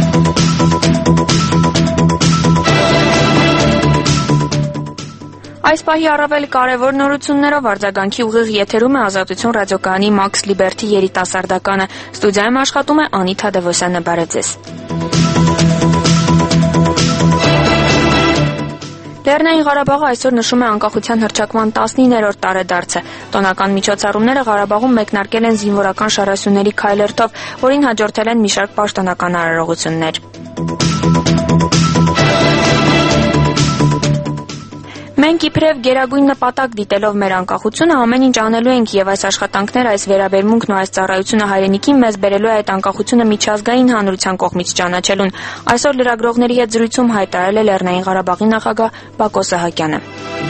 Այս պահի առավել կարևոր նորություններով արձագանքի ուղիղ եթերում է Ազատություն ռադիոկայանի Max Liberty երիտասարդականը։ Ստուդիայում աշխատում է Անիթա Դևոսյանը, բարև ձեզ։ Լեռնային Ղարաբաղը այսօր նշում է անկախության հռչակման 19-րդ տարեդարձը։ Տոնական միջոցառումները Ղարաբաղում մեկնարկել են զինվորական շարասյուների քայլերթով, որին հաջորդել են մի շարք պաշտոնական արարողություններ։ Մենք իբրև գերագույն նպատակ դիտելով մեր անկախությունը ամեն ինչ անելու ենք եւ այս աշխատանքները, այս վերաբերմունքն ու այս ծառայությունը հայրենիքին մեզ բերելու է այդ անկախությունը միջազգային հանրության կողմից ճանաչելուն։ Այսօր լրագրողների հետ զրույցում հայտարարել է Լեռնային Ղարաբաղի նախագահ Բակո Սահակյանը։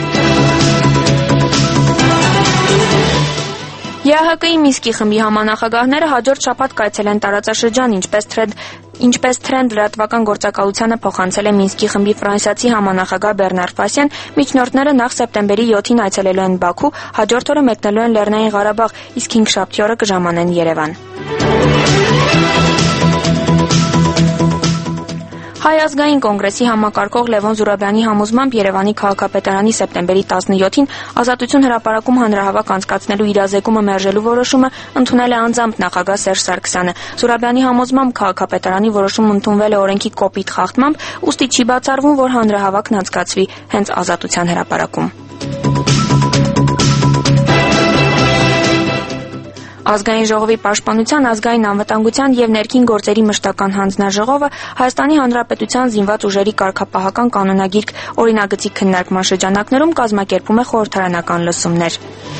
ԵԱՀԿ-ի Մինսկի խմբի համանախագահները հաջորդ շաբաթ կայցելեն տարածաշրջան, ինչպես Թրենդ լրատվական գործակալությանը փոխանցել է Մինսկի խմբի ֆրանսիացի համանախագահ Բեռնար Ֆասյան, միջնորդները նախ սեպտեմբերի 7-ին այցելելու են Բաքու, հաջորդ օրը մեկնելու են Լեռնային Ղարաբաղ, իսկ հինգշաբթի օրը կժամանեն Երևան։ Հայ ազգային կոնգրեսի համակարգող Լևոն Զուրաբյանի համոզմամբ Երևանի քաղաքապետարանի սեպտեմբերի 17-ին Ազատություն հրապարակում հանրահավաք անցկացնելու իրազեկումը մերժելու որոշումը ընդունել է անձամբ նախագահ Սերժ Սարգսյանը։ Զուրաբյանի համոզմամբ քաղաքապետարանի որոշումն ընդունվել է օրենքի կոպիտ խախտմամբ, ուստի չի բացառվում, որ հանրահավաքն անցկացվի հենց Ազատության հրապարակում։ Ազգային ժողովի պաշտպանության, ազգային անվտանգության եւ ներքին գործերի մշտական հանձնաժողովը Հայաստանի Հանրապետության զինված ուժերի կարգապահական կանոնագիրք օրինագծի քննարկման շրջանակներում կազմակերպում է խորհրդարանական լսումներ։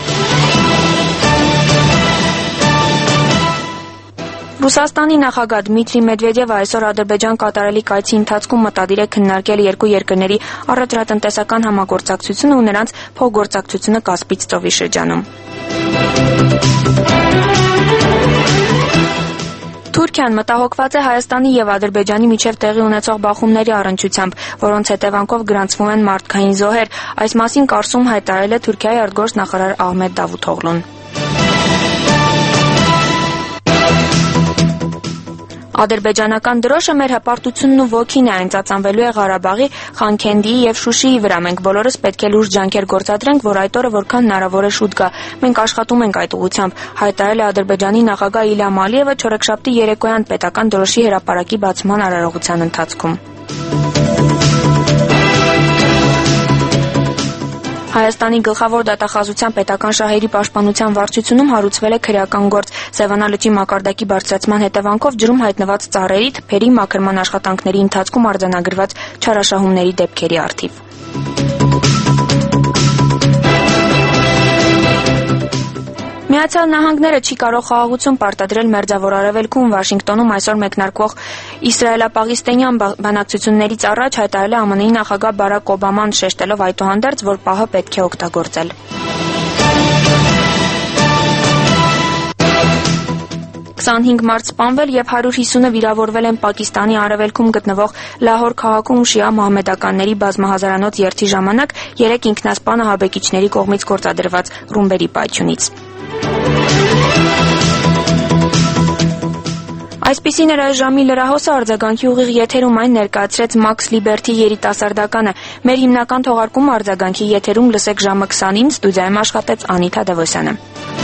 Ռուսաստանի նախագահ Դմիտրի Մեդվեդևը այսօր Ադրբեջան կատարելիք այցի ընթացքում մտադիր է քննարկել երկու երկրների առևտրատնտեսական համագործակցությունը ու նրանց փոխգործակցությունը Կասպից ծովի շրջանում։ Թուրքիան մտահոգված է Հայաստանի եւ Ադրբեջանի միջև տեղի ունեցող բախումների առնչությամբ, որոնց հետևանքով գրանցվում են մարդկային զոհեր։ Այս մասին կարգում հայտարարել է Թուրքիայի արտգործնախարար Ահմեդ Դավութօղլուն։ Ադրբեջանական դրոշը մեր հպարտությունն ու ոգին է, այն ծածանվելու է Ղարաբաղի, Խանքենդիի եւ Շուշիի վրա։ Մենք բոլորս պետք է լուրջ ջանքեր գործադրենք, որ այդ օրը որքան հնարավոր է շուտ գա։ Մենք աշխատում ենք այդ ուղղությամբ, հայտարարել է Ադրբեջանի նախագահ Իլհամ Ալիևը չորեքշաբթի երեկոյան պետական դրոշի հրապարակի բացման արարողության ընթացքում։ Հայաստանի գլխավոր դատախազության պետական շահերի պաշտպանության վարչությունում հարուցվել է քրեական գործ Սևանա լճի մակարդակի բարձրացման հետևանքով ջրում հայտնված ծառերի, թփերի մաքրման աշխատանքների ընթացքում արձանագրված չարաշահումների դեպքերի առթիվ։ Միացյալ Նահանգները չի կարող խաղաղություն պարտադրել Մերձավոր Արևելքում։ Վաշինգտոնում այսօր մեկնարկվող իսրայելա-պաղեստինյան բանակցություններից առաջ հայտարարել է ԱՄՆ-ի նախագահ Բարակ Օբաման, շեշտելով այդուհանդերձ, որ պահը պետք է օգտագործել։ 25 մարդ սպանվել եւ 150-ը վիրավորվել են Պակիստանի արևելքում գտնվող Լահոր քաղաքում շիա մահմեդականների բազմահազարանոց երթի ժամանակ 3 ինքնասպան ահաբեկիչների կողմից գործադրված ռումբերի պայթյունից։ Այսպիսին էր այս ժամի լրահոսը, արձագանքի ուղիղ եթերում այն ներկայացրեց Max Liberty երիտասարդականը։ Մեր հիմնական թողարկումը արձագանքի եթերում լսեք ժամը 20-ին, ստուդիայում աշխատեց Անիթա Դևոսյանը։